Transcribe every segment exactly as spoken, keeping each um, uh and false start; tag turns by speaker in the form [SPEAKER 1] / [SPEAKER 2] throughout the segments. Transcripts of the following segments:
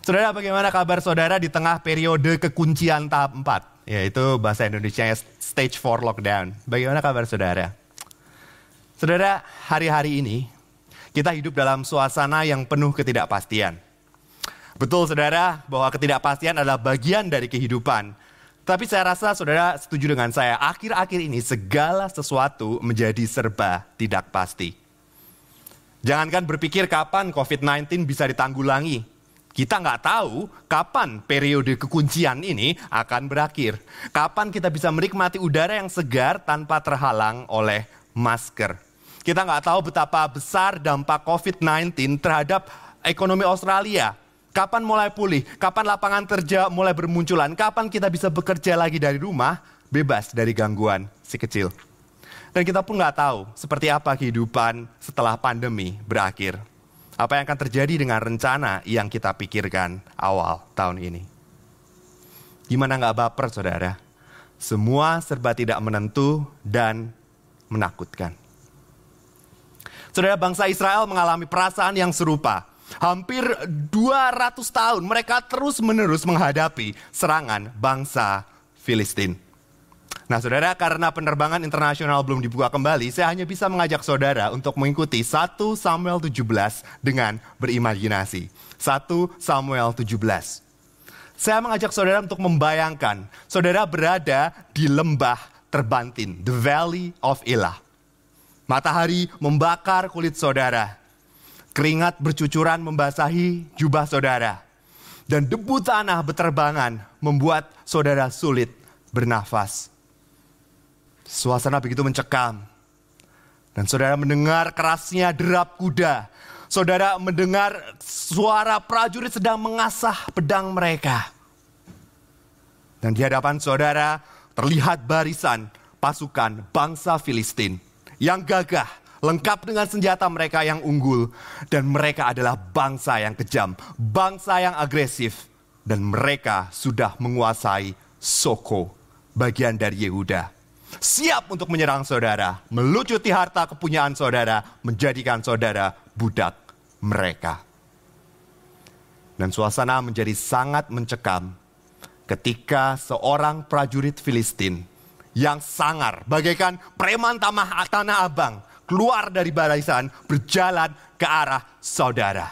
[SPEAKER 1] Saudara, bagaimana kabar saudara di tengah periode kekuncian tahap empat? Yaitu bahasa Indonesianya stage four lockdown. Bagaimana kabar saudara? Saudara, hari-hari ini kita hidup dalam suasana yang penuh ketidakpastian. Betul saudara, bahwa ketidakpastian adalah bagian dari kehidupan. Tapi saya rasa saudara setuju dengan saya, akhir-akhir ini segala sesuatu menjadi serba tidak pasti. Jangankan berpikir kapan covid sembilan belas bisa ditanggulangi. Kita nggak tahu kapan periode kekuncian ini akan berakhir. Kapan kita bisa menikmati udara yang segar tanpa terhalang oleh masker. Kita nggak tahu betapa besar dampak covid sembilan belas terhadap ekonomi Australia. Kapan mulai pulih, kapan lapangan kerja mulai bermunculan, kapan kita bisa bekerja lagi dari rumah, bebas dari gangguan si kecil. Dan kita pun nggak tahu seperti apa kehidupan setelah pandemi berakhir. Apa yang akan terjadi dengan rencana yang kita pikirkan awal tahun ini. Gimana nggak baper saudara? Semua serba tidak menentu dan menakutkan. Saudara, bangsa Israel mengalami perasaan yang serupa. Hampir dua ratus tahun mereka terus-menerus menghadapi serangan bangsa Filistin. Nah saudara, karena penerbangan internasional belum dibuka kembali, saya hanya bisa mengajak saudara untuk mengikuti satu Samuel tujuh belas dengan berimajinasi. satu Samuel tujuh belas. Saya mengajak saudara untuk membayangkan, saudara berada di lembah terbantin, the Valley of Elah. Matahari membakar kulit saudara. Keringat bercucuran membasahi jubah saudara. Dan debu tanah berterbangan membuat saudara sulit bernafas. Suasana begitu mencekam. Dan saudara mendengar kerasnya derap kuda. Saudara mendengar suara prajurit sedang mengasah pedang mereka. Dan di hadapan saudara terlihat barisan pasukan bangsa Filistin yang gagah, lengkap dengan senjata mereka yang unggul. Dan mereka adalah bangsa yang kejam, bangsa yang agresif. Dan mereka sudah menguasai Soko, bagian dari Yehuda. Siap untuk menyerang saudara, melucuti harta kepunyaan saudara, menjadikan saudara budak mereka. Dan suasana menjadi sangat mencekam ketika seorang prajurit Filistin yang sangar, bagaikan preman tamah tanah abang, keluar dari barisan berjalan ke arah saudara.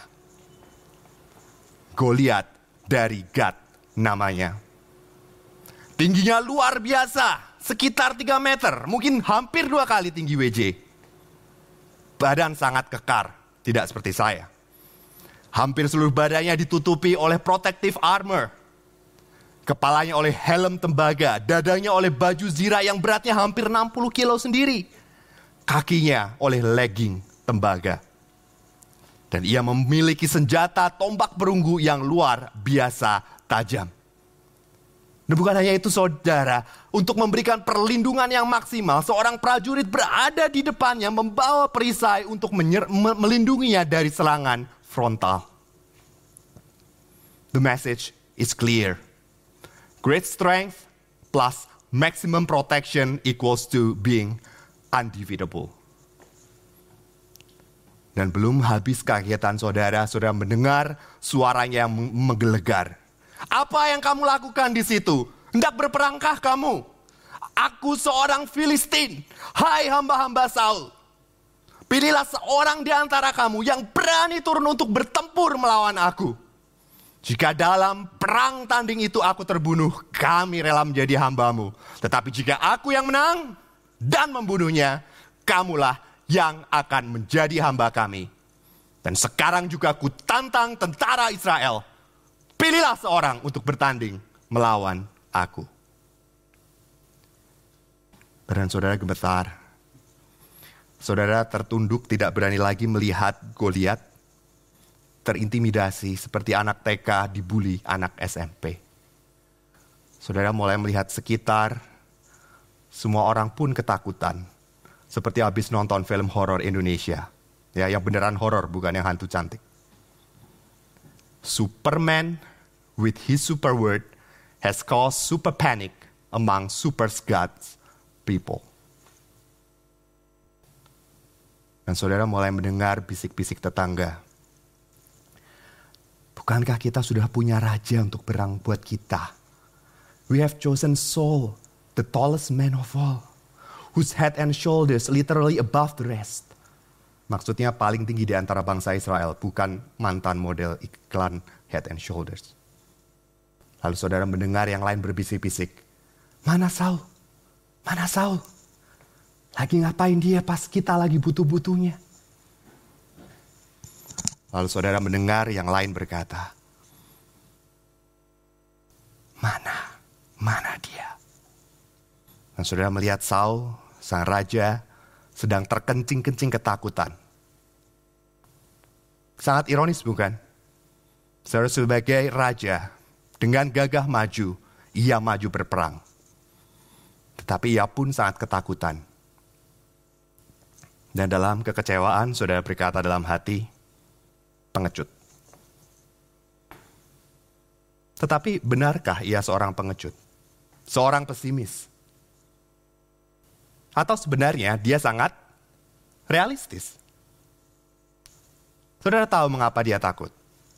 [SPEAKER 1] Goliat dari Gat namanya. Tingginya luar biasa. Sekitar tiga meter, mungkin hampir dua kali tinggi W J. Badan sangat kekar, tidak seperti saya. Hampir seluruh badannya ditutupi oleh protective armor. Kepalanya oleh helm tembaga, dadanya oleh baju zirah yang beratnya hampir enam puluh kilo sendiri. Kakinya oleh legging tembaga. Dan ia memiliki senjata tombak perunggu yang luar biasa tajam. Dan bukan hanya itu saudara, untuk memberikan perlindungan yang maksimal, seorang prajurit berada di depannya membawa perisai untuk menyer- me- melindunginya dari serangan frontal. The message is clear. Great strength plus maximum protection equals to being undefeatable. Dan belum habis kagetan saudara, saudara mendengar suaranya yang menggelegar. Apa yang kamu lakukan di situ? Hendak berperangkah kamu? Aku seorang Filistin. Hai hamba-hamba Saul. Pilihlah seorang di antara kamu yang berani turun untuk bertempur melawan aku. Jika dalam perang tanding itu aku terbunuh, kami rela menjadi hambamu. Tetapi jika aku yang menang dan membunuhnya, kamulah yang akan menjadi hamba kami. Dan sekarang juga ku tantang tentara Israel. Pilihlah seorang untuk bertanding melawan aku. Badan saudara gemetar. Saudara tertunduk, tidak berani lagi melihat Goliat. Terintimidasi seperti anak T K dibully anak S M P. Saudara mulai melihat sekitar. Semua orang pun ketakutan. Seperti habis nonton film horor Indonesia. Ya, yang beneran horor, bukan yang hantu cantik. Superman with his super word has caused super panic among super gods people. Dan saudara mulai mendengar bisik-bisik tetangga. Bukankah kita sudah punya raja untuk perang buat kita? We have chosen Saul, the tallest man of all, whose head and shoulders literally above the rest. Maksudnya paling tinggi di antara bangsa Israel, bukan mantan model iklan Head and Shoulders. Lalu saudara mendengar yang lain berbisik-bisik, mana Saul? Mana Saul? Lagi ngapain dia pas kita lagi butuh-butuhnya? Lalu saudara mendengar yang lain berkata, mana? Mana dia? Dan saudara melihat Saul, sang raja, sedang terkencing-kencing ketakutan. Sangat ironis bukan? Saudara sebagai raja, dengan gagah maju, ia maju berperang. Tetapi ia pun sangat ketakutan. Dan dalam kekecewaan, saudara berkata dalam hati, pengecut. Tetapi benarkah ia seorang pengecut? Seorang pesimis? Atau sebenarnya dia sangat realistis? Saudara tahu mengapa dia takut?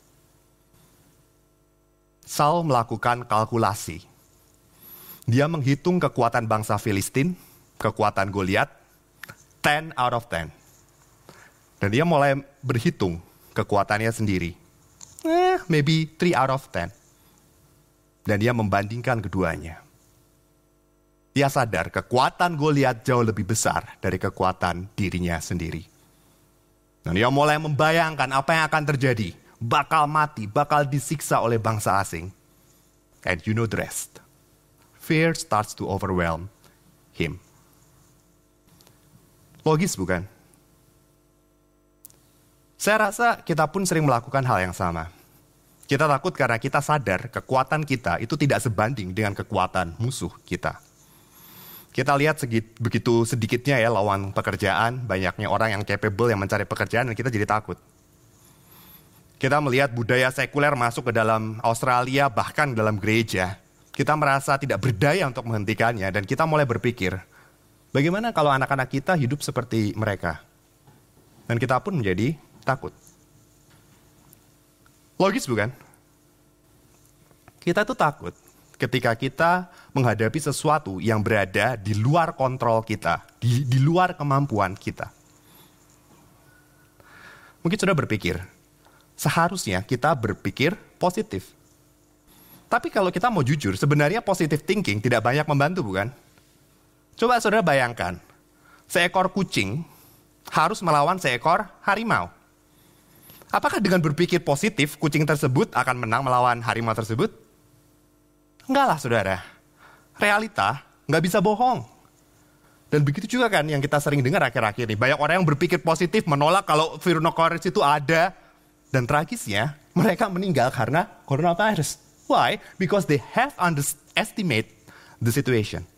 [SPEAKER 1] Saul melakukan kalkulasi. Dia menghitung kekuatan bangsa Filistin, kekuatan Goliat, ten out of ten. Dan dia mulai berhitung kekuatannya sendiri. Eh, maybe three out of ten. Dan dia membandingkan keduanya. Dia sadar kekuatan Goliat jauh lebih besar dari kekuatan dirinya sendiri. Dan dia mulai membayangkan apa yang akan terjadi. Bakal mati, bakal disiksa oleh bangsa asing. And you know the rest. Fear starts to overwhelm him. Logis bukan? Saya rasa kita pun sering melakukan hal yang sama. Kita takut karena kita sadar kekuatan kita itu tidak sebanding dengan kekuatan musuh kita. Kita lihat segit, begitu sedikitnya ya lawan pekerjaan, banyaknya orang yang capable yang mencari pekerjaan dan kita jadi takut. Kita melihat budaya sekuler masuk ke dalam Australia, bahkan dalam gereja. Kita merasa tidak berdaya untuk menghentikannya dan kita mulai berpikir, bagaimana kalau anak-anak kita hidup seperti mereka? Dan kita pun menjadi takut. Logis bukan? Kita tuh takut ketika kita menghadapi sesuatu yang berada di luar kontrol kita, di, di luar kemampuan kita. Mungkin sudah berpikir, seharusnya kita berpikir positif. Tapi kalau kita mau jujur, sebenarnya positive thinking tidak banyak membantu bukan? Coba saudara bayangkan, seekor kucing harus melawan seekor harimau. Apakah dengan berpikir positif, kucing tersebut akan menang melawan harimau tersebut? Enggak lah saudara, realita nggak bisa bohong. Dan begitu juga kan yang kita sering dengar akhir-akhir ini. Banyak orang yang berpikir positif menolak kalau virus itu ada. Dan tragisnya mereka meninggal karena coronavirus. Why? Because they have underestimate the situation.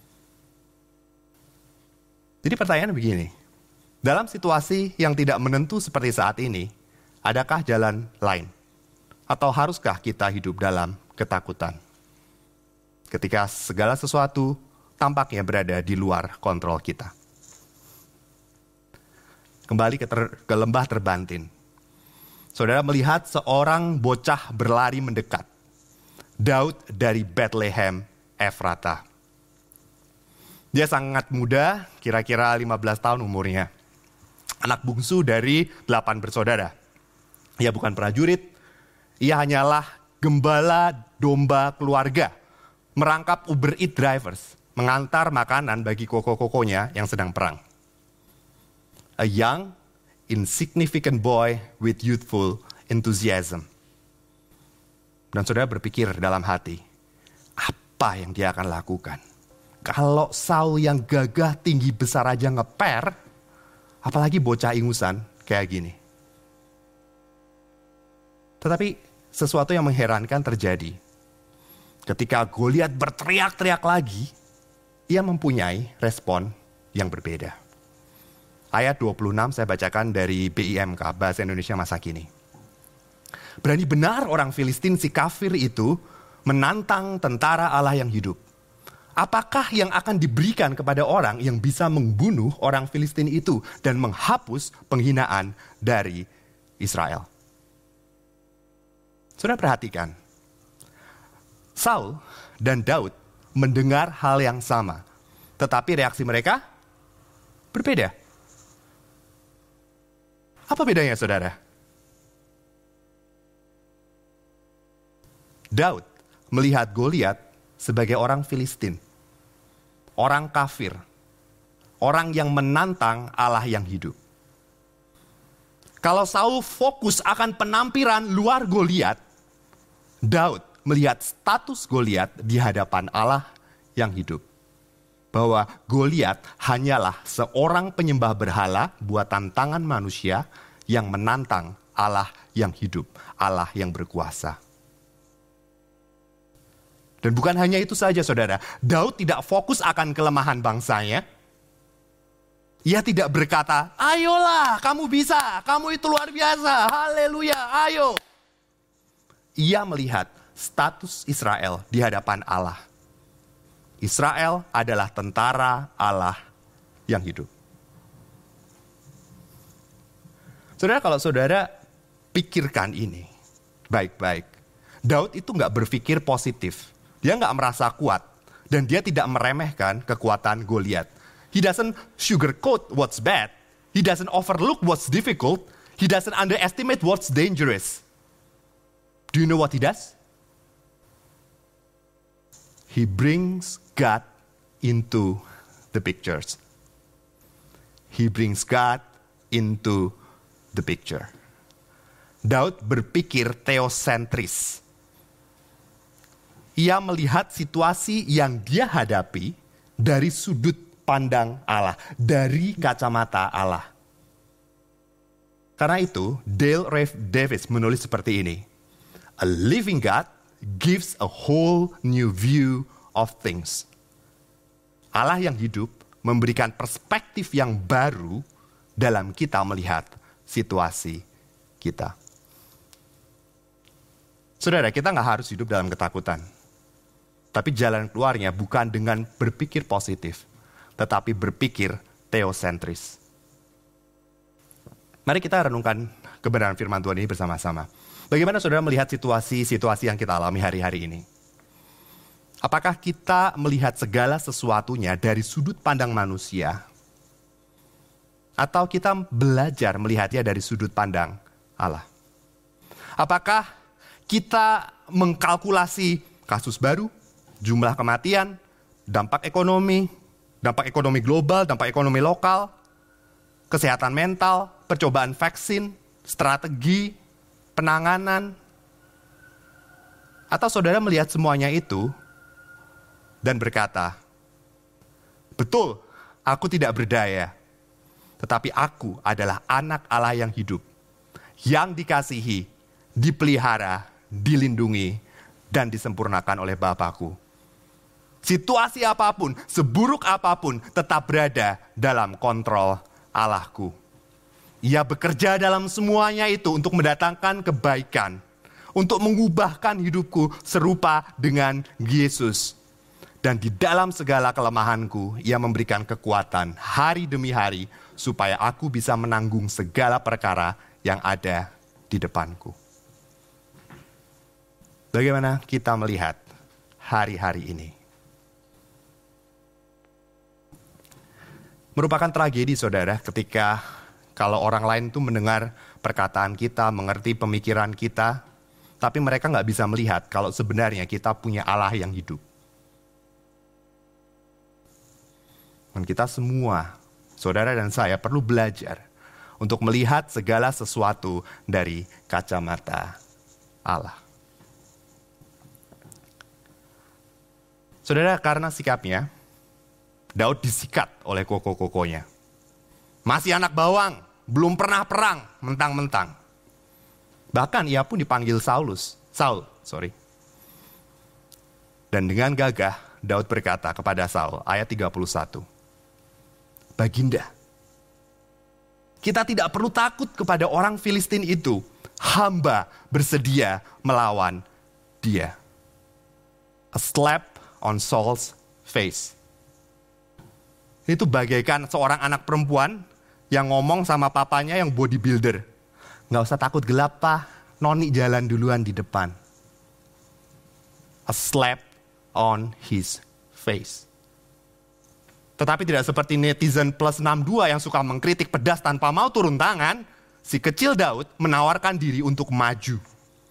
[SPEAKER 1] Jadi pertanyaan begini. Dalam situasi yang tidak menentu seperti saat ini, adakah jalan lain? Atau haruskah kita hidup dalam ketakutan? Ketika segala sesuatu tampaknya berada di luar kontrol kita. Kembali ke, ter, ke lembah terbantin. Saudara melihat seorang bocah berlari mendekat. Daud dari Bethlehem Efrata. Dia sangat muda, kira-kira lima belas tahun umurnya. Anak bungsu dari delapan bersaudara. Ia bukan prajurit, ia hanyalah gembala domba keluarga. Merangkap Uber Eats drivers, mengantar makanan bagi koko-kokonya yang sedang perang. A young, insignificant boy with youthful enthusiasm. Dan saudara berpikir dalam hati, apa yang dia akan lakukan? Kalau Saul yang gagah tinggi besar aja ngeper, apalagi bocah ingusan kayak gini. Tetapi sesuatu yang mengherankan terjadi. Ketika Goliat berteriak-teriak lagi, ia mempunyai respon yang berbeda. Ayat dua puluh enam saya bacakan dari B I M K, Bahasa Indonesia Masa Kini. Berani benar orang Filistin si kafir itu menantang tentara Allah yang hidup. Apakah yang akan diberikan kepada orang yang bisa membunuh orang Filistin itu dan menghapus penghinaan dari Israel? Saudara perhatikan, Saul dan Daud mendengar hal yang sama, tetapi reaksi mereka berbeda. Apa bedanya, saudara? Daud melihat Goliat sebagai orang Filistin, orang kafir, orang yang menantang Allah yang hidup. Kalau Saul fokus akan penampilan luar Goliat, Daud melihat status Goliat di hadapan Allah yang hidup. Bahwa Goliat hanyalah seorang penyembah berhala buatan tangan manusia yang menantang Allah yang hidup, Allah yang berkuasa. Dan bukan hanya itu saja, saudara. Daud tidak fokus akan kelemahan bangsanya. Ia tidak berkata, ayolah kamu bisa, kamu itu luar biasa, haleluya, ayo. Ia melihat status Israel di hadapan Allah. Israel adalah tentara Allah yang hidup. Saudara, kalau saudara pikirkan ini baik-baik. Daud itu nggak berpikir positif. Dia nggak merasa kuat. Dan dia tidak meremehkan kekuatan Goliat. He doesn't sugarcoat what's bad. He doesn't overlook what's difficult. He doesn't underestimate what's dangerous. Do you know what he does? He brings God into the pictures. He brings God into the picture. Daud berpikir teosentris. Ia melihat situasi yang dia hadapi dari sudut pandang Allah, dari kacamata Allah. Karena itu, Dale Ralph Davis menulis seperti ini. A living God gives a whole new view of things. Allah yang hidup memberikan perspektif yang baru dalam kita melihat situasi kita. Saudara, kita nggak harus hidup dalam ketakutan. Tapi jalan keluarnya bukan dengan berpikir positif, tetapi berpikir teosentris. Mari kita renungkan kebenaran firman Tuhan ini bersama-sama. Bagaimana saudara melihat situasi-situasi yang kita alami hari-hari ini? Apakah kita melihat segala sesuatunya dari sudut pandang manusia? Atau kita belajar melihatnya dari sudut pandang Allah? Apakah kita mengkalkulasi kasus baru, jumlah kematian, dampak ekonomi, dampak ekonomi global, dampak ekonomi lokal, kesehatan mental, percobaan vaksin, strategi, penanganan? Atau saudara melihat semuanya itu dan berkata, betul, aku tidak berdaya, tetapi aku adalah anak Allah yang hidup, yang dikasihi, dipelihara, dilindungi, dan disempurnakan oleh Bapakku. Situasi apapun, seburuk apapun, tetap berada dalam kontrol Allahku. Ia bekerja dalam semuanya itu untuk mendatangkan kebaikan, untuk mengubahkan hidupku serupa dengan Yesus. Dan di dalam segala kelemahanku, ia memberikan kekuatan hari demi hari, supaya aku bisa menanggung segala perkara yang ada di depanku. Bagaimana kita melihat hari-hari ini? Merupakan tragedi, saudara, ketika kalau orang lain itu mendengar perkataan kita, mengerti pemikiran kita, tapi mereka nggak bisa melihat kalau sebenarnya kita punya Allah yang hidup. Dan kita semua, saudara dan saya, perlu belajar untuk melihat segala sesuatu dari kacamata Allah. Saudara, karena sikapnya, Daud disikat oleh koko-kokonya. Masih anak bawang, belum pernah perang, mentang-mentang. Bahkan ia pun dipanggil Saulus, Saul, sorry. Dan dengan gagah, Daud berkata kepada Saul, ayat tiga puluh satu. Baginda, kita tidak perlu takut kepada orang Filistin itu. Hamba bersedia melawan dia. A slap on Saul's face. Itu bagaikan seorang anak perempuan yang ngomong sama papanya yang bodybuilder. Nggak usah takut gelap, Pak. noni jalan duluan di depan. A slap on his face. Tetapi tidak seperti netizen plus enam puluh dua yang suka mengkritik pedas tanpa mau turun tangan, si kecil Daud menawarkan diri untuk maju.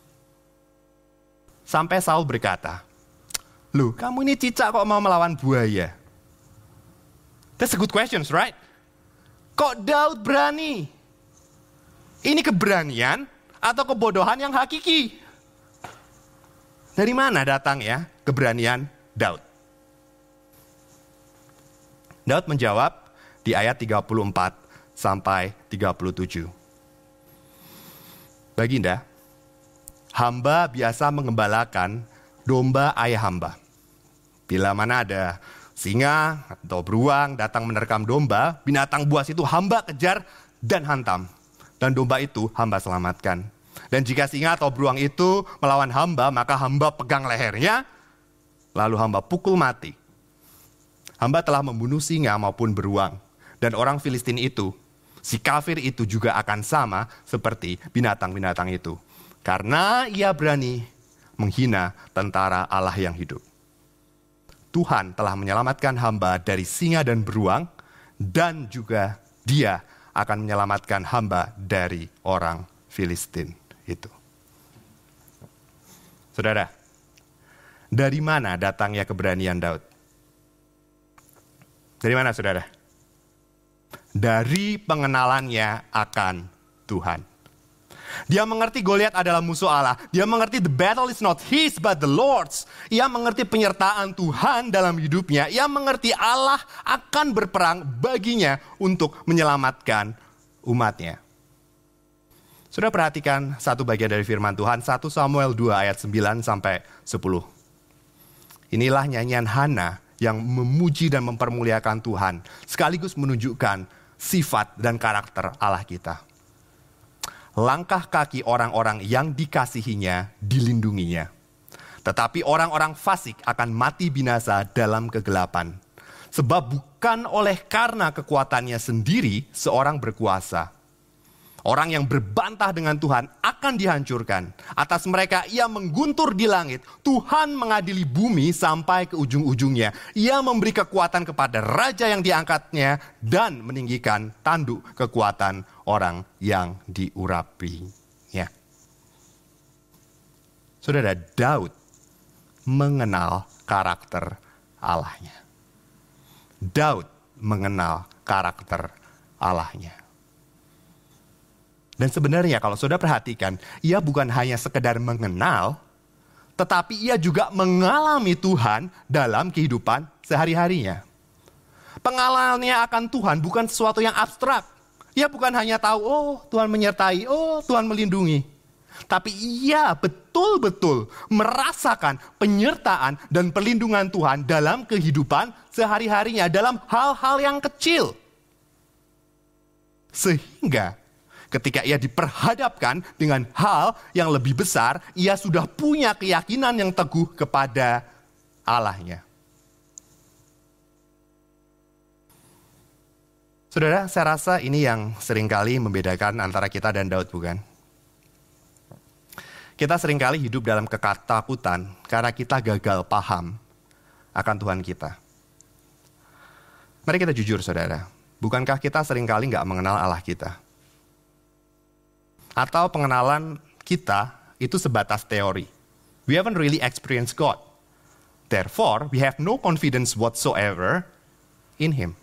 [SPEAKER 1] Sampai Saul berkata, "Loh, kamu ini cicak kok mau melawan buaya?" That's a good question, right? Kok Daud berani? Ini keberanian atau kebodohan yang hakiki? Dari mana datang ya keberanian Daud? Daud menjawab di ayat tiga puluh empat sampai tiga puluh tujuh. Baginda, hamba biasa mengembalakan domba ayah hamba. Bila mana ada singa atau beruang datang menerkam domba, binatang buas itu hamba kejar dan hantam. Dan domba itu hamba selamatkan. Dan jika singa atau beruang itu melawan hamba, maka hamba pegang lehernya, lalu hamba pukul mati. Hamba telah membunuh singa maupun beruang. Dan orang Filistin itu, si kafir itu juga akan sama seperti binatang-binatang itu. Karena ia berani menghina tentara Allah yang hidup. Tuhan telah menyelamatkan hamba dari singa dan beruang, dan juga dia akan menyelamatkan hamba dari orang Filistin itu. Saudara, dari mana datangnya keberanian Daud? Dari mana, saudara? Dari pengenalannya akan Tuhan. Dia mengerti Goliat adalah musuh Allah. Dia mengerti the battle is not his but the Lord's. Ia mengerti penyertaan Tuhan dalam hidupnya. Ia mengerti Allah akan berperang baginya untuk menyelamatkan umatnya. Sudah perhatikan satu bagian dari firman Tuhan, satu Samuel dua ayat sembilan sampai sepuluh. Inilah nyanyian Hana yang memuji dan mempermuliakan Tuhan, sekaligus menunjukkan sifat dan karakter Allah kita. Langkah kaki orang-orang yang dikasihinya dilindunginya. Tetapi orang-orang fasik akan mati binasa dalam kegelapan. Sebab bukan oleh karena kekuatannya sendiri seorang berkuasa. Orang yang berbantah dengan Tuhan akan dihancurkan. Atas mereka ia mengguntur di langit. Tuhan mengadili bumi sampai ke ujung-ujungnya. Ia memberi kekuatan kepada raja yang diangkatnya dan meninggikan tanduk kekuatan orang yang diurapinya. Saudara, Daud mengenal karakter Allahnya. Daud mengenal karakter Allahnya. Dan sebenarnya kalau saudara perhatikan, ia bukan hanya sekedar mengenal, tetapi ia juga mengalami Tuhan dalam kehidupan sehari-harinya. Pengalamannya akan Tuhan bukan sesuatu yang abstrak. Ia bukan hanya tahu, oh Tuhan menyertai, oh Tuhan melindungi. Tapi ia betul-betul merasakan penyertaan dan perlindungan Tuhan dalam kehidupan sehari-harinya, dalam hal-hal yang kecil. Sehingga ketika ia diperhadapkan dengan hal yang lebih besar, ia sudah punya keyakinan yang teguh kepada Allahnya. Saudara, saya rasa ini yang seringkali membedakan antara kita dan Daud, bukan? Kita seringkali hidup dalam ketakutan karena kita gagal paham akan Tuhan kita. Mari kita jujur, saudara. Bukankah kita seringkali nggak mengenal Allah kita? Atau pengenalan kita itu sebatas teori. We haven't really experienced God. Therefore, we have no confidence whatsoever in Him.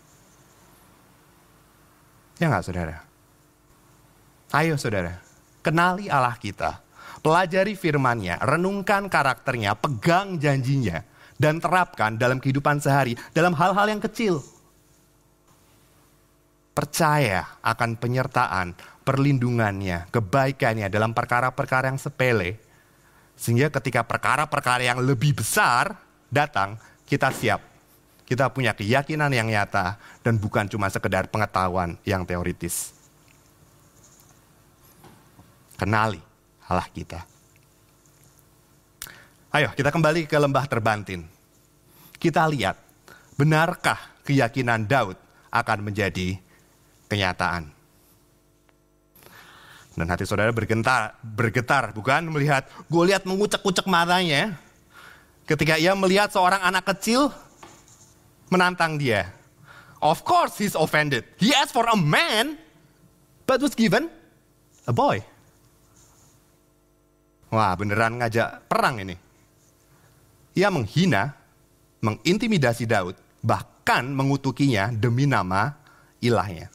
[SPEAKER 1] Ya nggak, saudara? Ayo, saudara, kenali Allah kita. Pelajari firman-Nya, renungkan karakternya, pegang janjinya, dan terapkan dalam kehidupan sehari, dalam hal-hal yang kecil. Percaya akan penyertaan, perlindungannya, kebaikannya dalam perkara-perkara yang sepele. Sehingga ketika perkara-perkara yang lebih besar datang, kita siap. Kita punya keyakinan yang nyata dan bukan cuma sekedar pengetahuan yang teoritis. Kenali Allah kita. Ayo kita kembali ke lembah terbantin. Kita lihat, benarkah keyakinan Daud akan menjadi kenyataan? Dan hati saudara bergetar, bergetar bukan? Melihat Goliat mengucek-ucek matanya ketika ia melihat seorang anak kecil menantang dia. Of course he's offended. He asked for a man, but was given a boy. Wah, beneran ngajak perang ini. Ia menghina, mengintimidasi Daud, bahkan mengutukinya demi nama ilahnya.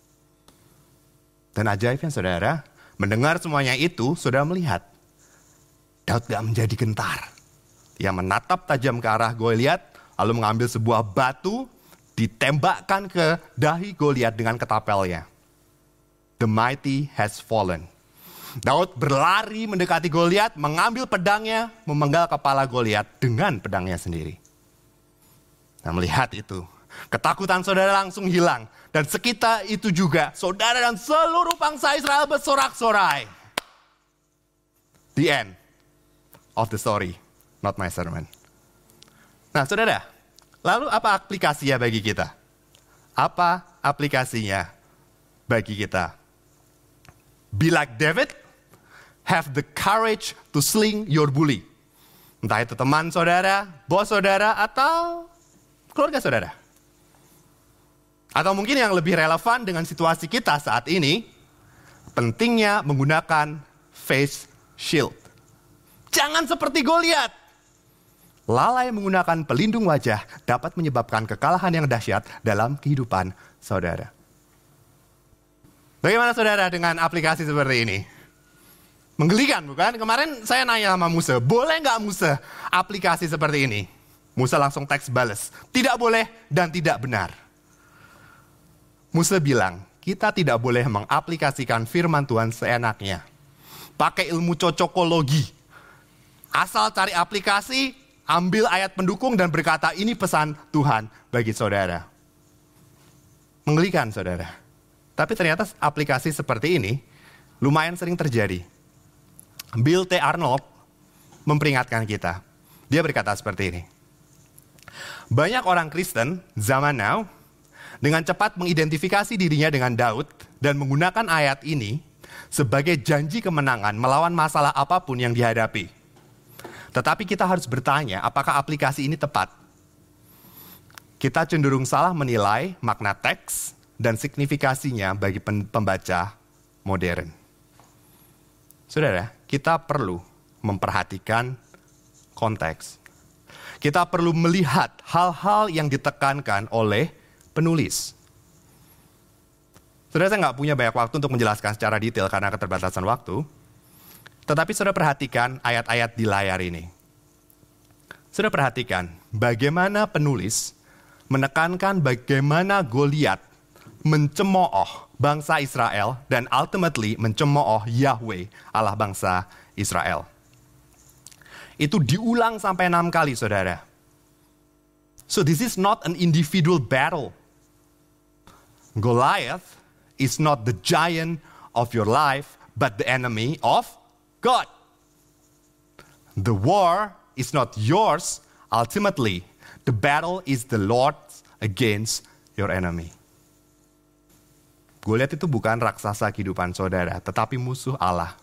[SPEAKER 1] Dan ajaibnya saudara, mendengar semuanya itu, saudara melihat Daud gak menjadi gentar. Ia menatap tajam ke arah Goliat, lalu mengambil sebuah batu, ditembakkan ke dahi Goliat dengan ketapelnya. The mighty has fallen. Daud berlari mendekati Goliat, mengambil pedangnya, memenggal kepala Goliat dengan pedangnya sendiri. Nah, melihat itu, ketakutan saudara langsung hilang. Dan sekitar itu juga, saudara dan seluruh bangsa Israel bersorak-sorai. The end of the story, not my sermon. Nah, saudara, lalu apa aplikasinya bagi kita? Apa aplikasinya bagi kita? Be like David, have the courage to sling your bully. Entah itu teman saudara, bos saudara, atau keluarga saudara. Atau mungkin yang lebih relevan dengan situasi kita saat ini, pentingnya menggunakan face shield. Jangan seperti Goliat. Lalai menggunakan pelindung wajah dapat menyebabkan kekalahan yang dahsyat dalam kehidupan saudara. Bagaimana saudara dengan aplikasi seperti ini? Menggelikan bukan? Kemarin saya nanya sama Musa, boleh nggak Musa aplikasi seperti ini? Musa langsung teks bales, tidak boleh dan tidak benar. Musa bilang, kita tidak boleh mengaplikasikan firman Tuhan seenaknya. Pakai ilmu cocokologi. Asal cari aplikasi, ambil ayat pendukung dan berkata ini pesan Tuhan bagi saudara. Menggelikan saudara. Tapi ternyata aplikasi seperti ini lumayan sering terjadi. Bill T. Arnold memperingatkan kita. Dia berkata seperti ini. Banyak orang Kristen zaman now dengan cepat mengidentifikasi dirinya dengan Daud dan menggunakan ayat ini sebagai janji kemenangan melawan masalah apapun yang dihadapi. Tetapi kita harus bertanya, apakah aplikasi ini tepat? Kita cenderung salah menilai makna teks dan signifikasinya bagi pembaca modern. Saudara, kita perlu memperhatikan konteks. Kita perlu melihat hal-hal yang ditekankan oleh penulis. Saudara, saya nggak punya banyak waktu untuk menjelaskan secara detail karena keterbatasan waktu. Tetapi saudara perhatikan ayat-ayat di layar ini. Saudara perhatikan bagaimana penulis menekankan bagaimana Goliat mencemooh bangsa Israel dan ultimately mencemooh Yahweh, Allah bangsa Israel. Itu diulang sampai enam kali, saudara. So this is not an individual battle. Goliath is not the giant of your life, but the enemy of God. The war is not yours, ultimately. The battle is the Lord's against your enemy. Goliat itu bukan raksasa kehidupan saudara, tetapi musuh Allah.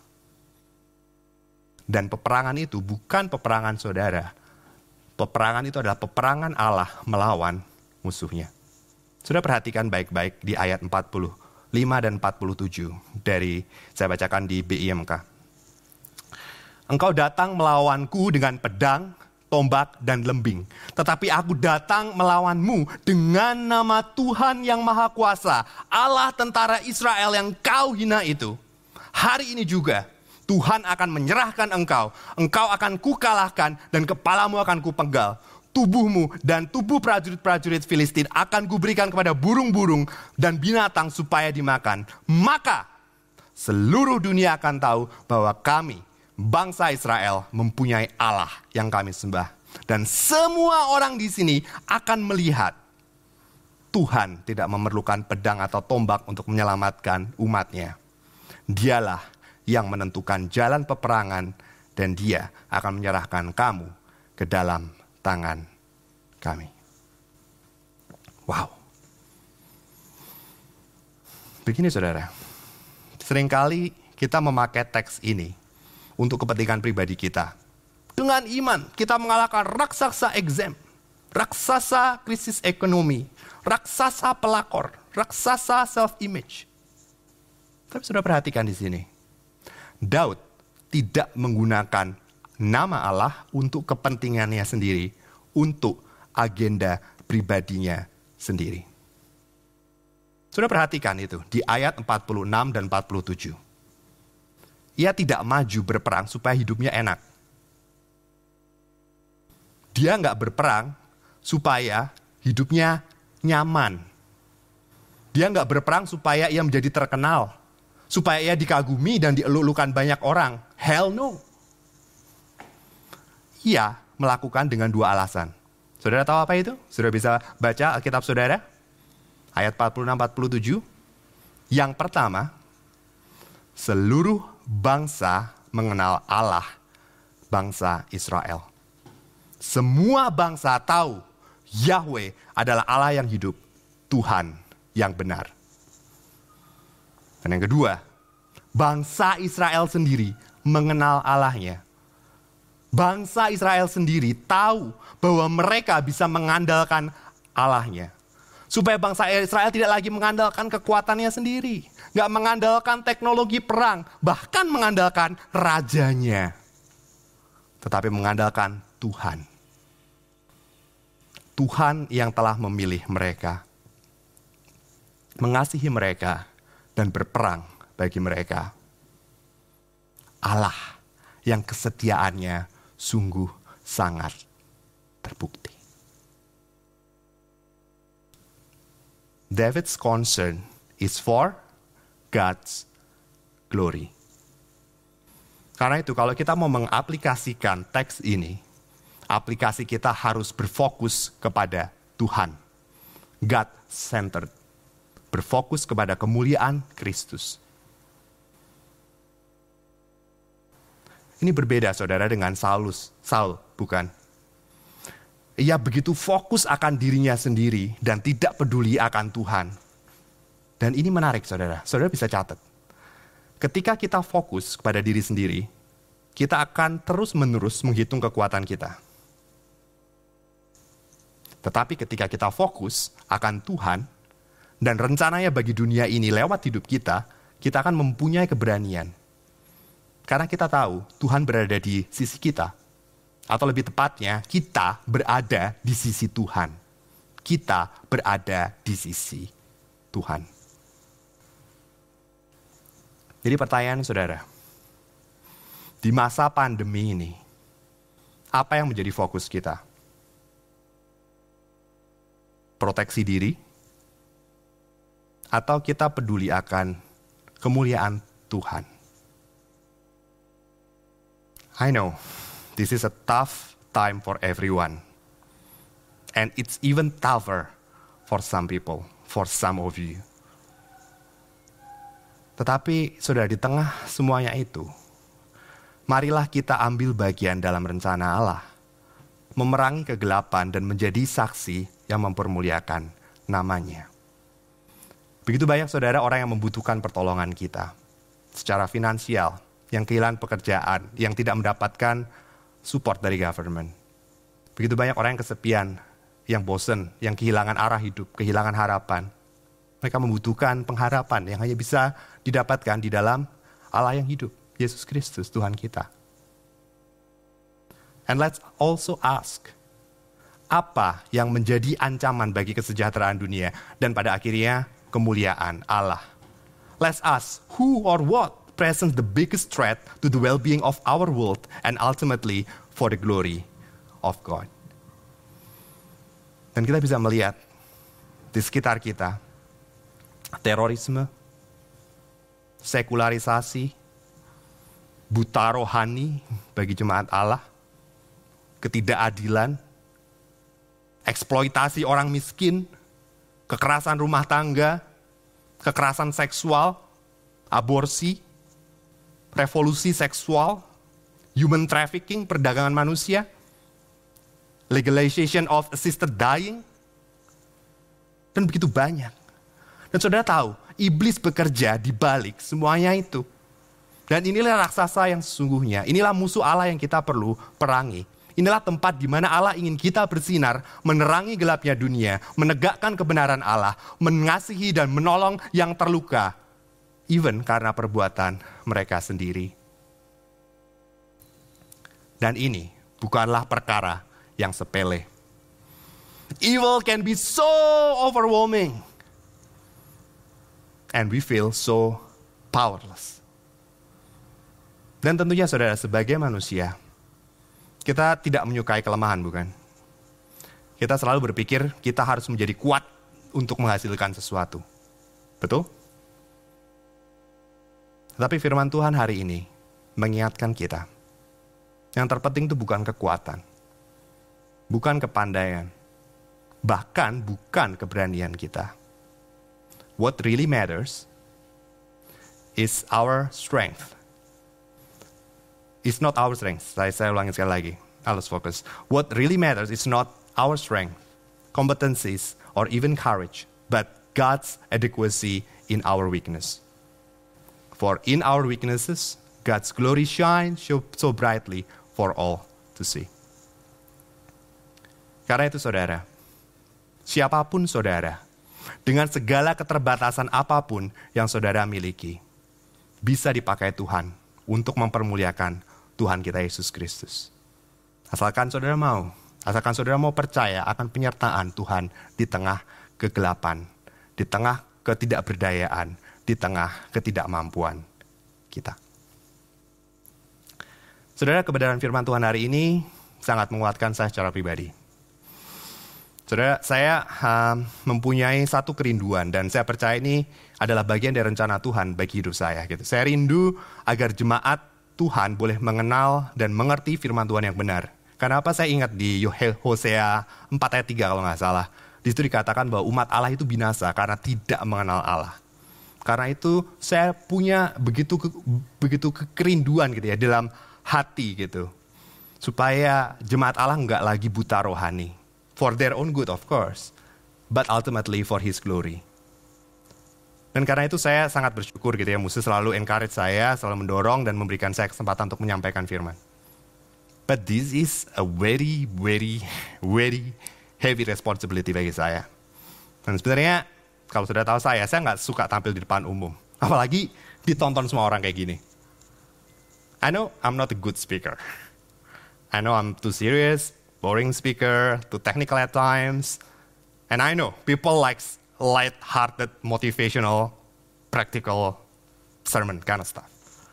[SPEAKER 1] Dan peperangan itu bukan peperangan saudara. Peperangan itu adalah peperangan Allah melawan musuhnya. Sudah perhatikan baik-baik di ayat empat puluh lima dan empat puluh tujuh dari saya bacakan di B I M K. Engkau datang melawanku dengan pedang, tombak, dan lembing. Tetapi aku datang melawanmu dengan nama Tuhan yang Maha Kuasa, Allah tentara Israel yang kau hina itu. Hari ini juga Tuhan akan menyerahkan engkau. Engkau akan kukalahkan dan kepalamu akan kupenggal. Tubuhmu dan tubuh prajurit-prajurit Filistin akan kuberikan kepada burung-burung dan binatang supaya dimakan. Maka seluruh dunia akan tahu bahwa kami, bangsa Israel, mempunyai Allah yang kami sembah. Dan semua orang di sini akan melihat Tuhan tidak memerlukan pedang atau tombak untuk menyelamatkan umatnya. Dialah yang menentukan jalan peperangan dan dia akan menyerahkan kamu ke dalam tangan kami. Wow. Begini saudara, seringkali kita memakai teks ini untuk kepentingan pribadi kita. Dengan iman, kita mengalahkan raksasa exam, raksasa krisis ekonomi, raksasa pelakor, raksasa self-image. Tapi sudah perhatikan di sini. Daud tidak menggunakan nama Allah untuk kepentingannya sendiri, untuk agenda pribadinya sendiri. Sudah perhatikan itu di ayat empat puluh enam dan empat puluh tujuh. Ia tidak maju berperang supaya hidupnya enak. Dia nggak berperang supaya hidupnya nyaman. Dia nggak berperang supaya ia menjadi terkenal, supaya ia dikagumi dan dieluk-elukan banyak orang. Hell no. Ia melakukan dengan dua alasan. Saudara tahu apa itu? Saudara bisa baca Alkitab saudara? Ayat empat puluh enam empat puluh tujuh. Yang pertama, seluruh bangsa mengenal Allah, bangsa Israel. Semua bangsa tahu Yahweh adalah Allah yang hidup, Tuhan yang benar. Dan yang kedua, bangsa Israel sendiri mengenal Allahnya. Bangsa Israel sendiri tahu bahwa mereka bisa mengandalkan Allahnya. Supaya bangsa Israel tidak lagi mengandalkan kekuatannya sendiri. Nggak mengandalkan teknologi perang. Bahkan mengandalkan rajanya. Tetapi mengandalkan Tuhan. Tuhan yang telah memilih mereka. Mengasihi mereka. Dan berperang bagi mereka. Allah yang kesetiaannya sungguh sangat terbukti. David's concern is for God's glory. Karena itu kalau kita mau mengaplikasikan teks ini, aplikasi kita harus berfokus kepada Tuhan. God-centered. Berfokus kepada kemuliaan Kristus. Ini berbeda saudara dengan Saulus. Saul, bukan? Ia begitu fokus akan dirinya sendiri dan tidak peduli akan Tuhan. Dan ini menarik saudara. Saudara bisa catat. Ketika kita fokus kepada diri sendiri, kita akan terus-menerus menghitung kekuatan kita. Tetapi ketika kita fokus akan Tuhan dan rencananya bagi dunia ini lewat hidup kita, kita akan mempunyai keberanian. Karena kita tahu Tuhan berada di sisi kita. Atau lebih tepatnya, kita berada di sisi Tuhan. Kita berada di sisi Tuhan. Jadi pertanyaan saudara, di masa pandemi ini, apa yang menjadi fokus kita? Proteksi diri? Atau kita peduli akan kemuliaan Tuhan? I know. This is a tough time for everyone. And it's even tougher for some people, for some of you. Tetapi saudara, di tengah semuanya itu, marilah kita ambil bagian dalam rencana Allah. Memerangi kegelapan dan menjadi saksi yang mempermuliakan namanya. Begitu banyak saudara orang yang membutuhkan pertolongan kita. Secara finansial, yang kehilangan pekerjaan, yang tidak mendapatkan support dari government. Begitu banyak orang yang kesepian, yang bosen, yang kehilangan arah hidup, kehilangan harapan. Mereka membutuhkan pengharapan yang hanya bisa didapatkan di dalam Allah yang hidup, Yesus Kristus, Tuhan kita. And let's also ask, apa yang menjadi ancaman bagi kesejahteraan dunia dan pada akhirnya kemuliaan Allah? Let's ask, who or what presents the biggest threat to the well-being of our world and ultimately for the glory of God. Dan kita bisa melihat di sekitar kita terorisme, sekularisasi, buta rohani bagi jemaat Allah, ketidakadilan, eksploitasi orang miskin, kekerasan rumah tangga, kekerasan seksual, aborsi, revolusi seksual, human trafficking, perdagangan manusia, legalization of assisted dying, dan begitu banyak. Dan saudara tahu, iblis bekerja di balik semuanya itu. Dan inilah raksasa yang sesungguhnya. Inilah musuh Allah yang kita perlu perangi. Inilah tempat di mana Allah ingin kita bersinar, menerangi gelapnya dunia, menegakkan kebenaran Allah, mengasihi dan menolong yang terluka, even karena perbuatan mereka sendiri. Dan ini bukanlah perkara yang sepele. Evil can be so overwhelming. And we feel so powerless. Dan tentunya saudara, sebagai manusia, kita tidak menyukai kelemahan, bukan? Kita selalu berpikir kita harus menjadi kuat untuk menghasilkan sesuatu. Betul? Tapi firman Tuhan hari ini mengingatkan kita. Yang terpenting itu bukan kekuatan. Bukan kepandaian. Bahkan bukan keberanian kita. What really matters is our strength. It's not our strength. Saya, saya ulangi sekali lagi. Let's focus. What really matters is not our strength, competencies, or even courage, but God's adequacy in our weakness. For in our weaknesses, God's glory shines so brightly for all to see. Karena itu saudara, siapapun saudara, dengan segala keterbatasan apapun yang saudara miliki, bisa dipakai Tuhan untuk mempermuliakan Tuhan kita Yesus Kristus. Asalkan saudara mau, asalkan saudara mau percaya akan penyertaan Tuhan di tengah kegelapan, di tengah ketidakberdayaan, di tengah ketidakmampuan kita. Saudara, kebenaran firman Tuhan hari ini sangat menguatkan saya secara pribadi. Saudara, saya uh, mempunyai satu kerinduan dan saya percaya ini adalah bagian dari rencana Tuhan bagi hidup saya. Gitu. Saya rindu agar jemaat Tuhan boleh mengenal dan mengerti firman Tuhan yang benar. Karena apa? Saya ingat di Hosea empat ayat tiga kalau nggak salah. Di situ dikatakan bahwa umat Allah itu binasa karena tidak mengenal Allah. Karena itu saya punya begitu begitu kerinduan gitu ya dalam hati gitu. Supaya jemaat Allah nggak lagi buta rohani. For their own good of course. But ultimately for His glory. Dan karena itu saya sangat bersyukur gitu ya, Musa selalu encourage saya, selalu mendorong dan memberikan saya kesempatan untuk menyampaikan firman. But this is a very, very, very heavy responsibility bagi saya. Dan sebenarnya, kalau sudah tahu saya, saya nggak suka tampil di depan umum. Apalagi ditonton semua orang kayak gini. I know I'm not a good speaker. I know I'm too serious, boring speaker, too technical at times. And I know people like light-hearted, motivational, practical sermon kind of stuff.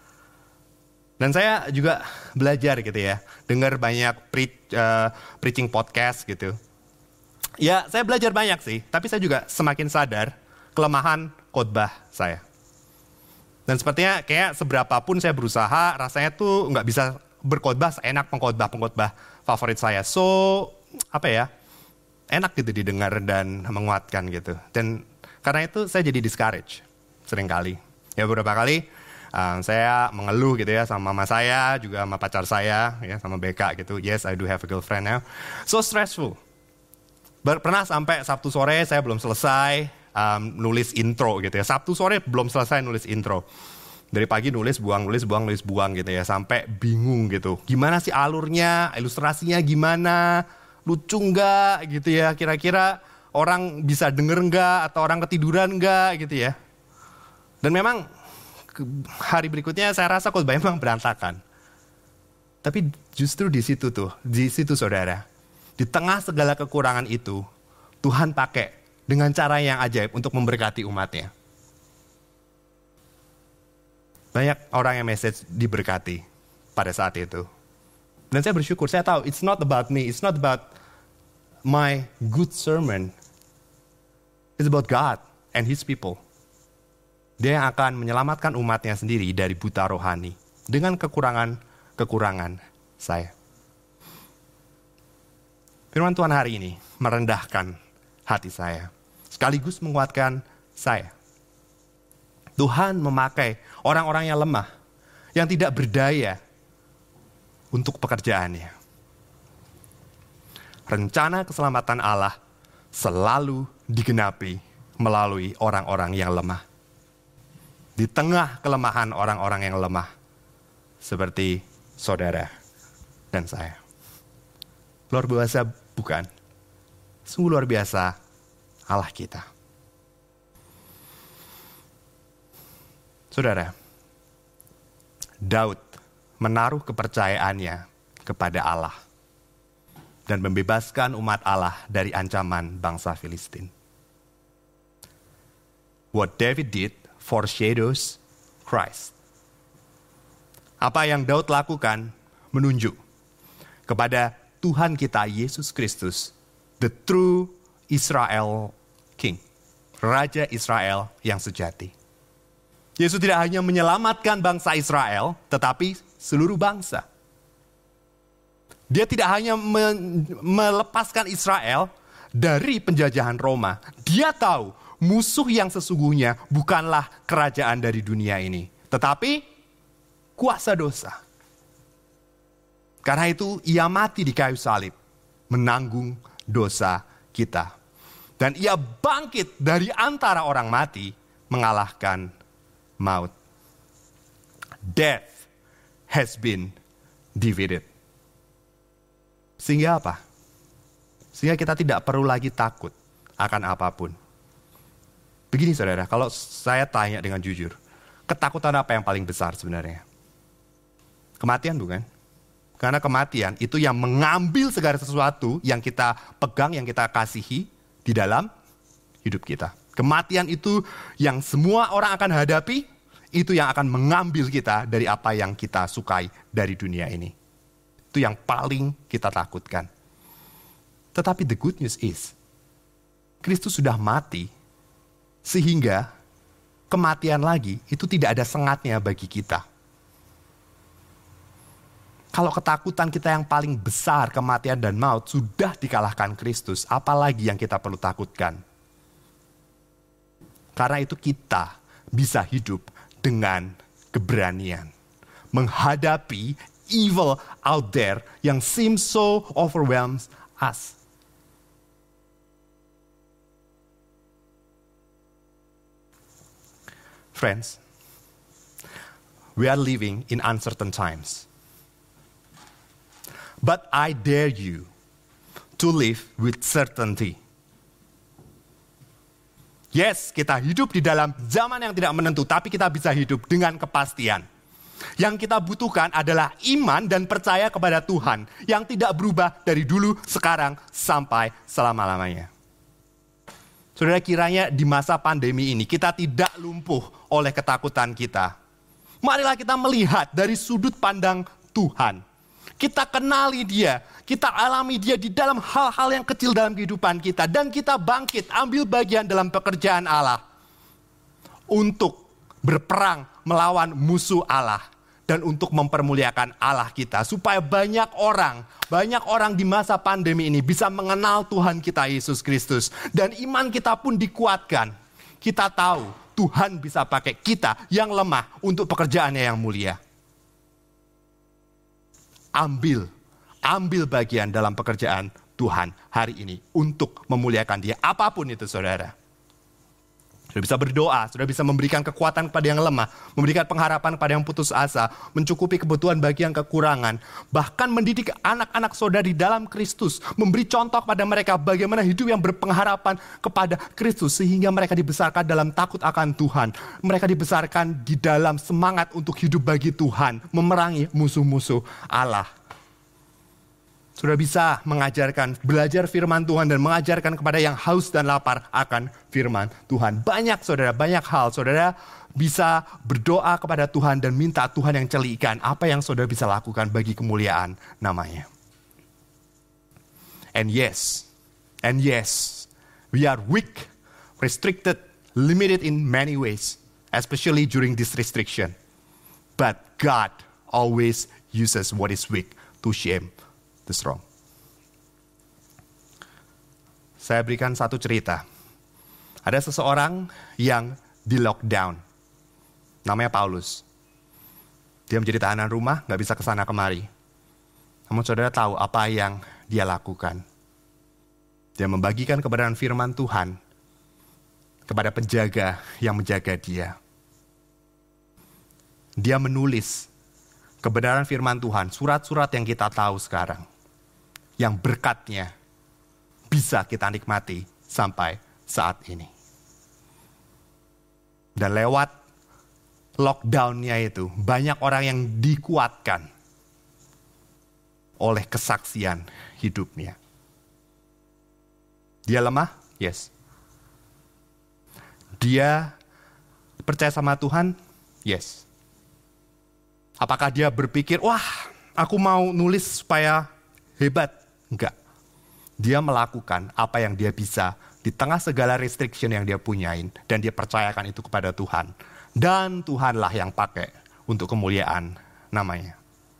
[SPEAKER 1] Dan saya juga belajar gitu ya, dengar banyak preach, uh, preaching podcast gitu. Ya, saya belajar banyak sih, tapi saya juga semakin sadar kelemahan khotbah saya. Dan sepertinya kayak seberapapun saya berusaha, rasanya tuh nggak bisa berkhotbah seenak pengkhotbah-pengkhotbah favorit saya. So, apa ya? Enak gitu didengar dan menguatkan gitu. Dan karena itu saya jadi discourage seringkali. Ya beberapa kali um, saya mengeluh gitu ya sama mama saya, juga sama pacar saya, ya sama B K gitu. Yes, I do have a girlfriend now. So stressful. Ber- pernah sampai Sabtu sore saya belum selesai um, nulis intro gitu ya. Sabtu sore belum selesai nulis intro. Dari pagi nulis, buang, nulis, buang, nulis, buang gitu ya. Sampai bingung gitu. Gimana sih alurnya, ilustrasinya gimana, lucu nggak gitu ya, kira-kira orang bisa denger nggak atau orang ketiduran nggak gitu ya. Dan memang hari berikutnya saya rasa khotbah memang berantakan. Tapi justru di situ tuh, di situ saudara, di tengah segala kekurangan itu, Tuhan pakai dengan cara yang ajaib untuk memberkati umatnya. Banyak orang yang message diberkati pada saat itu. Dan saya bersyukur, saya tahu it's not about me, it's not about my good sermon. It's about God and His people. Dia yang akan menyelamatkan umatnya sendiri dari buta rohani dengan kekurangan-kekurangan saya. Firman Tuhan hari ini merendahkan hati saya, sekaligus menguatkan saya. Tuhan memakai orang-orang yang lemah, yang tidak berdaya untuk pekerjaannya. Rencana keselamatan Allah selalu digenapi melalui orang-orang yang lemah. Di tengah kelemahan orang-orang yang lemah, seperti saudara dan saya. Luar biasa bukan? Sungguh luar biasa Allah kita. Saudara, Daud menaruh kepercayaannya kepada Allah dan membebaskan umat Allah dari ancaman bangsa Filistin. What David did foreshadows Christ. Apa yang Daud lakukan menunjuk kepada Tuhan kita Yesus Kristus, the true Israel King, Raja Israel yang sejati. Yesus tidak hanya menyelamatkan bangsa Israel, tetapi seluruh bangsa. Dia tidak hanya me- melepaskan Israel dari penjajahan Roma. Dia tahu musuh yang sesungguhnya bukanlah kerajaan dari dunia ini, tetapi kuasa dosa. Karena itu ia mati di kayu salib, menanggung dosa kita. Dan ia bangkit dari antara orang mati, mengalahkan maut. Death has been defeated. Sehingga apa? Sehingga kita tidak perlu lagi takut akan apapun. Begini saudara, kalau saya tanya dengan jujur, ketakutan apa yang paling besar sebenarnya? Kematian bukan? Karena kematian itu yang mengambil segala sesuatu yang kita pegang, yang kita kasihi di dalam hidup kita. Kematian itu yang semua orang akan hadapi, itu yang akan mengambil kita dari apa yang kita sukai dari dunia ini. Itu yang paling kita takutkan. Tetapi the good news is, Kristus sudah mati, sehingga kematian lagi itu tidak ada sengatnya bagi kita. Kalau ketakutan kita yang paling besar, kematian dan maut, sudah dikalahkan Kristus, apalagi yang kita perlu takutkan? Karena itu kita bisa hidup dengan keberanian. Menghadapi evil out there yang seems so overwhelms us. Friends, we are living in uncertain times. But I dare you to live with certainty. Yes, kita hidup di dalam zaman yang tidak menentu, tapi kita bisa hidup dengan kepastian. Yang kita butuhkan adalah iman dan percaya kepada Tuhan yang tidak berubah dari dulu, sekarang, sampai selama-lamanya. Saudara, kiranya di masa pandemi ini kita tidak lumpuh oleh ketakutan kita. Marilah kita melihat dari sudut pandang Tuhan. Kita kenali Dia, kita alami Dia di dalam hal-hal yang kecil dalam kehidupan kita. Dan kita bangkit, ambil bagian dalam pekerjaan Allah. Untuk berperang melawan musuh Allah. Dan untuk mempermuliakan Allah kita. Supaya banyak orang, banyak orang di masa pandemi ini bisa mengenal Tuhan kita Yesus Kristus. Dan iman kita pun dikuatkan. Kita tahu Tuhan bisa pakai kita yang lemah untuk pekerjaannya yang mulia. Ambil, ambil bagian dalam pekerjaan Tuhan hari ini untuk memuliakan Dia. Apapun itu saudara. Sudah bisa berdoa, sudah bisa memberikan kekuatan kepada yang lemah, memberikan pengharapan kepada yang putus asa, mencukupi kebutuhan bagi yang kekurangan, bahkan mendidik anak-anak saudara di dalam Kristus, memberi contoh kepada mereka bagaimana hidup yang berpengharapan kepada Kristus, sehingga mereka dibesarkan dalam takut akan Tuhan. Mereka dibesarkan di dalam semangat untuk hidup bagi Tuhan, memerangi musuh-musuh Allah. Sudah bisa mengajarkan, belajar firman Tuhan dan mengajarkan kepada yang haus dan lapar akan firman Tuhan. Banyak saudara, banyak hal. Saudara bisa berdoa kepada Tuhan dan minta Tuhan yang celikan apa yang saudara bisa lakukan bagi kemuliaan namanya. And yes, and yes, we are weak, restricted, limited in many ways, especially during this restriction. But God always uses what is weak to shame the strong. Saya berikan satu cerita. Ada seseorang yang di lockdown. Namanya Paulus. Dia menjadi tahanan rumah, gak bisa kesana kemari. Namun saudara tahu apa yang dia lakukan. Dia membagikan kebenaran firman Tuhan kepada penjaga yang menjaga dia. Dia menulis kebenaran firman Tuhan, surat-surat yang kita tahu sekarang, yang berkatnya bisa kita nikmati sampai saat ini. Dan lewat lockdown-nya itu, banyak orang yang dikuatkan oleh kesaksian hidupnya. Dia lemah? Yes. Dia percaya sama Tuhan? Yes. Apakah dia berpikir, wah, aku mau nulis supaya hebat? Enggak. Dia melakukan apa yang dia bisa di tengah segala restriction yang dia punyain, dan dia percayakan itu kepada Tuhan. Dan Tuhanlah yang pakai untuk kemuliaan namanya.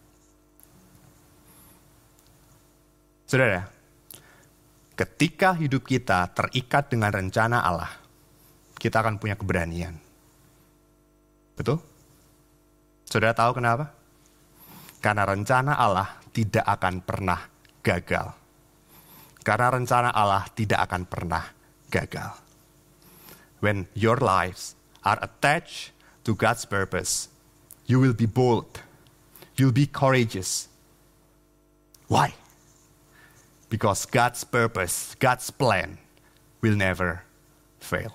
[SPEAKER 1] Saudara, ketika hidup kita terikat dengan rencana Allah, kita akan punya keberanian. Betul? Saudara tahu kenapa? Karena rencana Allah tidak akan pernah gagal. Karena rencana Allah tidak akan pernah gagal. When your lives are attached to God's purpose, you will be bold. You'll be courageous. Why? Because God's purpose, God's plan will never fail.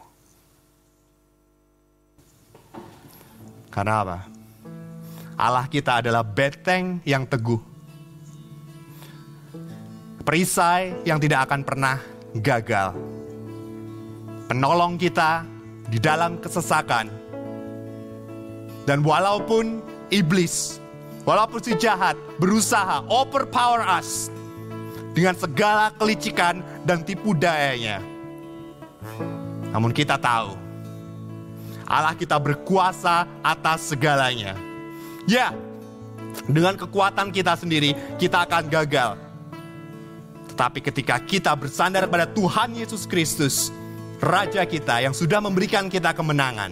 [SPEAKER 1] Karena apa? Allah kita adalah benteng yang teguh. Perisai yang tidak akan pernah gagal. Penolong kita di dalam kesesakan. Dan walaupun iblis, walaupun si jahat berusaha overpower us dengan segala kelicikan dan tipu dayanya, namun kita tahu Allah kita berkuasa atas segalanya. Ya, dengan kekuatan kita sendiri kita akan gagal. Tetapi ketika kita bersandar pada Tuhan Yesus Kristus, Raja kita yang sudah memberikan kita kemenangan,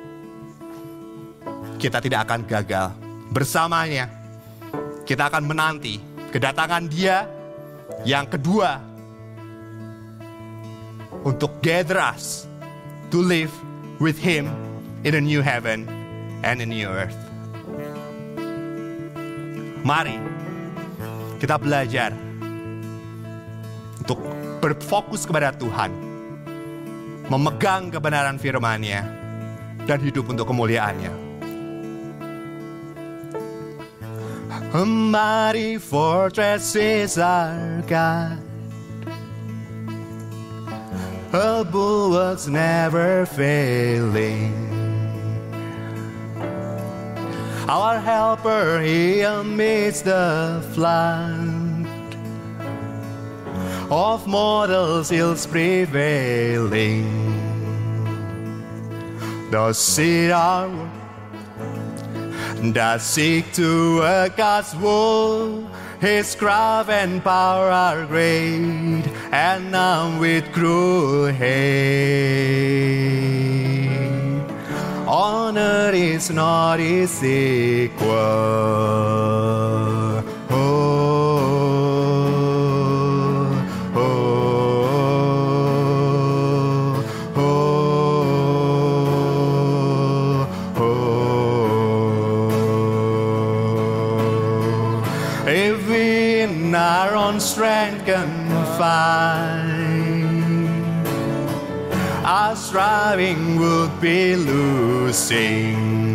[SPEAKER 1] kita tidak akan gagal. Bersamanya, kita akan menanti kedatangan Dia yang kedua untuk gather us to live with Him in a new heaven and a new earth. Mari kita belajar untuk berfokus kepada Tuhan, memegang kebenaran firman-Nya, dan hidup untuk kemuliaan-Nya. A mighty fortress is our God, a bulwark's never failing. Our helper, He amidst the flood of mortals ills prevailing. Those sit our that seek to work God's will, His craft and power are great, and none with cruel hate. Honor is not His equal. Our own strength can find, our striving would be losing.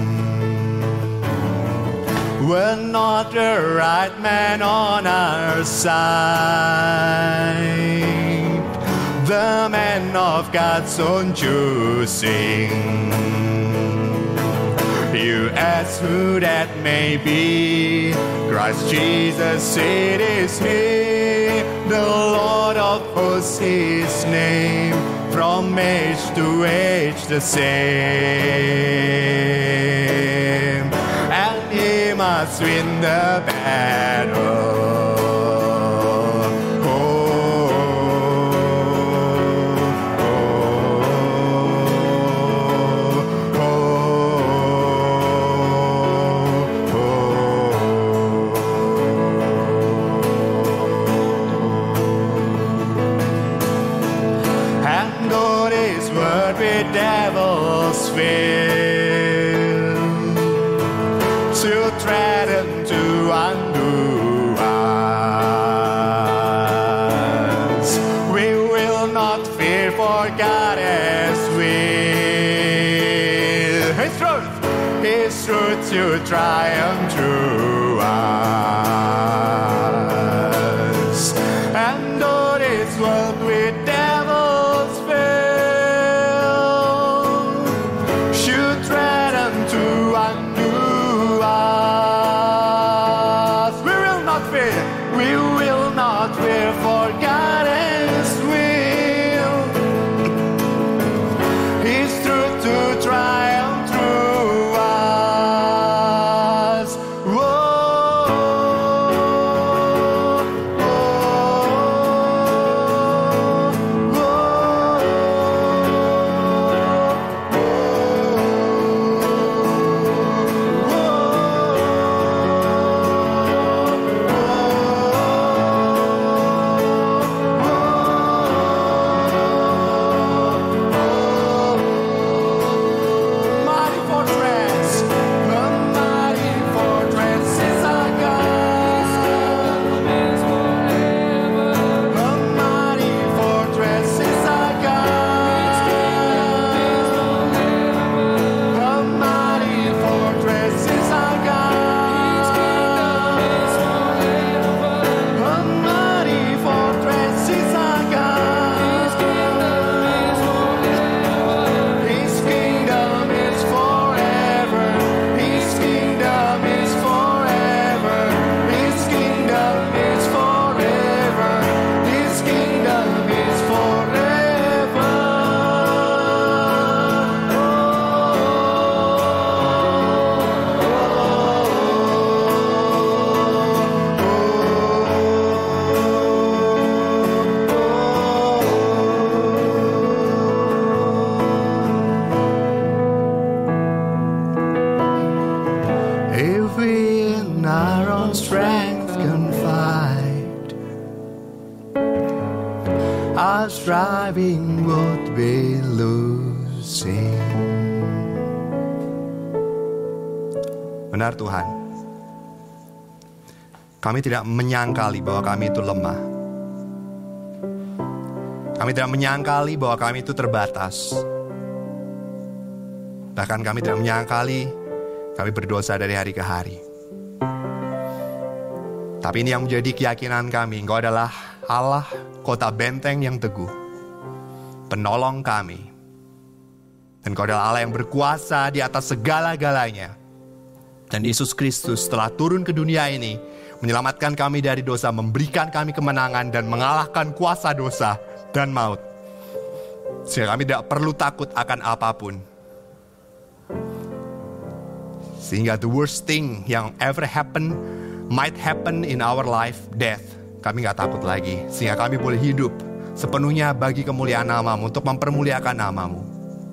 [SPEAKER 1] We're not the right man on our side, the man of God's own choosing. You ask who that may be, Christ Jesus, it is He, the Lord of hosts, His name, from age to age the same, and He must win the battle. Devils fail to tread forgot His will. His truth, His truth to triumph through us. And though this world with devils fill, should threaten to undo us, we will not fear, we will not fear, for God is will. His truth to triumph through us. Whoa. If we in our own strength confide, our striving would be losing. Benar Tuhan, kami tidak menyangkali bahwa kami itu lemah. Kami tidak menyangkali bahwa kami itu terbatas. Bahkan kami tidak menyangkali kami berdosa dari hari ke hari. Tapi ini yang menjadi keyakinan kami. Engkau adalah Allah, kota benteng yang teguh, penolong kami. Dan Engkau adalah Allah yang berkuasa di atas segala-galanya. Dan Yesus Kristus telah turun ke dunia ini, menyelamatkan kami dari dosa, memberikan kami kemenangan, dan mengalahkan kuasa dosa dan maut. Sehingga kami tidak perlu takut akan apapun. Sehingga the worst thing yang ever happen, might happen in our life, death, kami gak takut lagi. Sehingga kami boleh hidup sepenuhnya bagi kemuliaan nama-Mu, untuk mempermuliakan nama-Mu.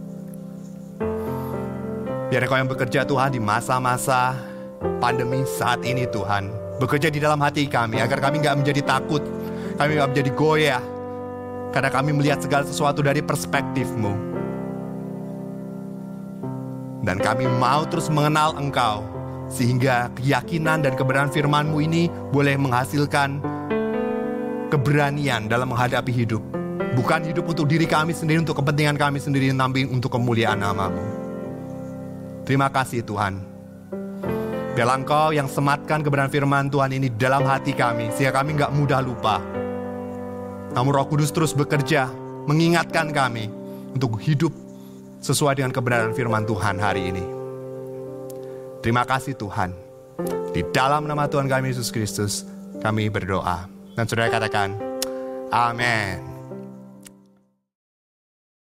[SPEAKER 1] Biar Engkau yang bekerja Tuhan di masa-masa pandemi saat ini Tuhan, bekerja di dalam hati kami, agar kami gak menjadi takut, kami gak menjadi goyah, karena kami melihat segala sesuatu dari perspektif-Mu. Dan kami mau terus mengenal Engkau, sehingga keyakinan dan kebenaran firman-Mu ini boleh menghasilkan keberanian dalam menghadapi hidup. Bukan hidup untuk diri kami sendiri, untuk kepentingan kami sendiri, tapi untuk kemuliaan nama-Mu. Terima kasih Tuhan. Biarlah Engkau yang sematkan kebenaran firman Tuhan ini dalam hati kami, sehingga kami gak mudah lupa. Namun Roh Kudus terus bekerja, mengingatkan kami untuk hidup sesuai dengan kebenaran firman Tuhan hari ini. Terima kasih Tuhan. Di dalam nama Tuhan kami Yesus Kristus, kami berdoa. Dan saudara katakan, amin.